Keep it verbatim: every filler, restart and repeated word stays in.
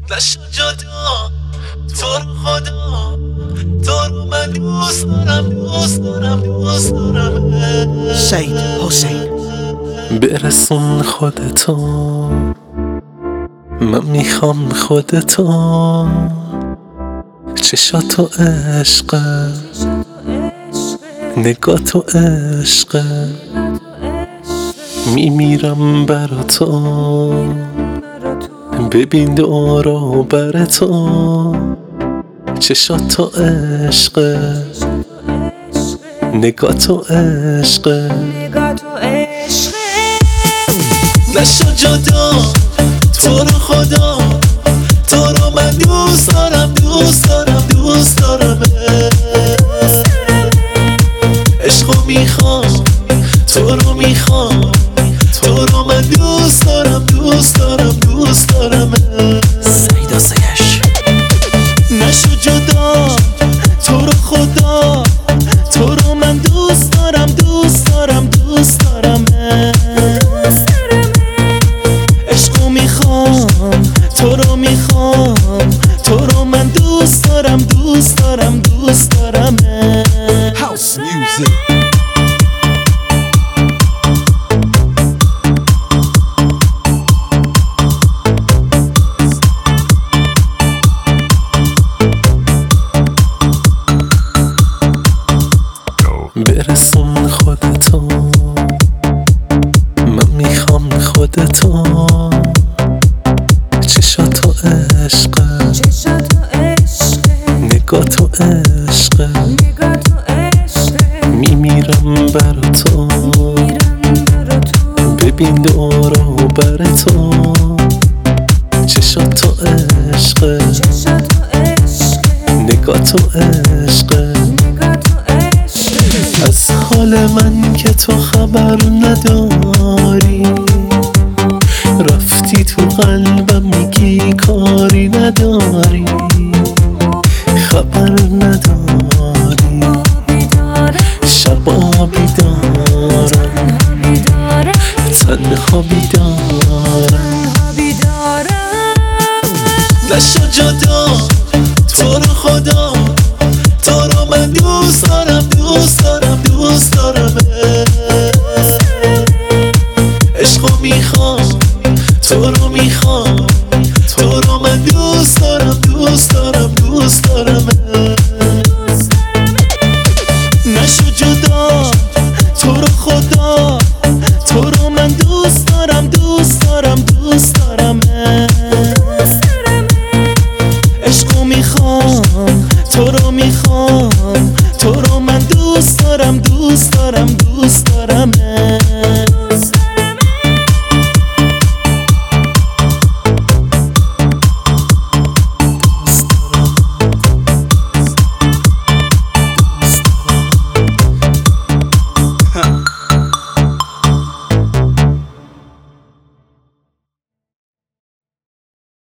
نشو جدا تو رو خدا، تو رو من دوست دارم دوست دارم دوست دارم. سید حسین برسون خودتو، من میخوام خودتو، چشاتو عشقه، نگاه تو عشقه، میمیرم برا تو، ببین دورو بر تو، چشاتو عشقه، نگاه تو عشقه. نشو جدا تو رو خدا، تو رو من دوست دارم دوست دارم دوست دارم. عشقو میخوام، تو رو میخوام، تو رو من دوست دارم دوست دارم دوست دارم. سید آسایش نشو جدا تو رو خدا، تو رو من دوست دارم دوست دارم دوست دارم. عشقو میخوام، تو رو میخوام، تو رو من دوست دارم دوست دارم دوست دارم. هاوس میوزیک برسون خودتو، من میخوام خودتو، چشاتو عشقه، نگاه تو عشقه، میمیرم برا تو، ببین دورو بر تو، چشاتو عشقه، نگاه تو عشقه. از حال من که تو خبر نداری، رفتی تو قلبم میگی کاری نداری، خبر نداری، شبا بیدارم، تنها بیدارم. نشو جدا تو رو خدا، تو رو من دوست دارم دوست دارم دوست دارم. عشقو میخوام، تو رو میخوام، تو رو من دوست دارم دوست دارم دوست دارم. نشو جدا تو رو خدا، تو رو من دوست دارم دوست دارم دوست دارم. عشقو میخوام، تو رو میخوام، تو رو من دوست دارم دوست دارم دوست دارم.